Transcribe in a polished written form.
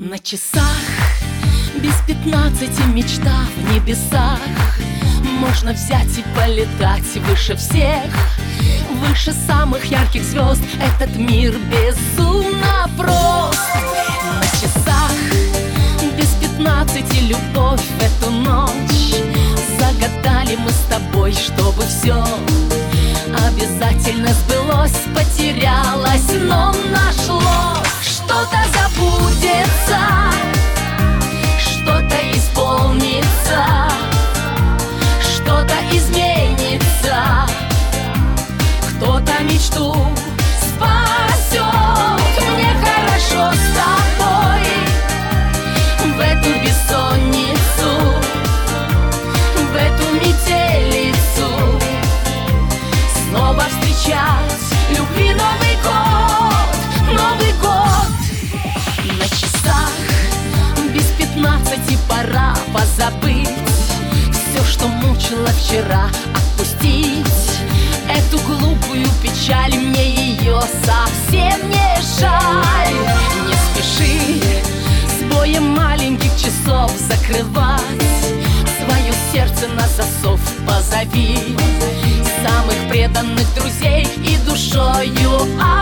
На часах без 15, мечта в небесах. Можно взять и полетать выше всех, выше самых ярких звезд. Этот мир безумно прост. На часах без 15, любовь в эту ночь. Загадали мы с тобой, чтобы все обязательно сбылось. Потерялось, но нашлось. Что-то забудется, что-то исполнится, что-то изменится, кто-то мечту спасет. Мне хорошо с тобой в эту бессонницу, в эту метелицу. Снова встречать любви Новый год, Новый год. На часах без 15 пора позабыть все, что мучило вчера, отпустить эту глупую печаль. Мне ее совсем не жаль. Не спеши с боем маленьких часов закрывать свое сердце на засов. Позови самых преданных друзей и душою